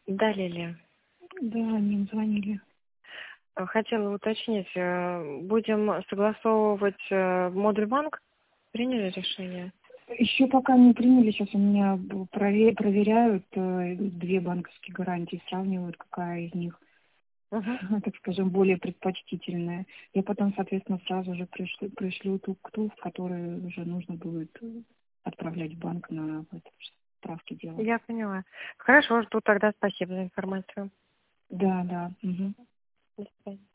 Да, Лилия. Да, мне звонили. Хотела уточнить, будем согласовывать модуль банк? Приняли решение? Еще пока не приняли, сейчас у меня проверяют две банковские гарантии, сравнивают, какая из них, Угу. так скажем, более предпочтительная. Я потом, соответственно, сразу же пришлю ту, в которую уже нужно будет отправлять в банк на справки делать. Я поняла. Хорошо, жду тогда. Спасибо за информацию. Да, да. Угу. До свидания.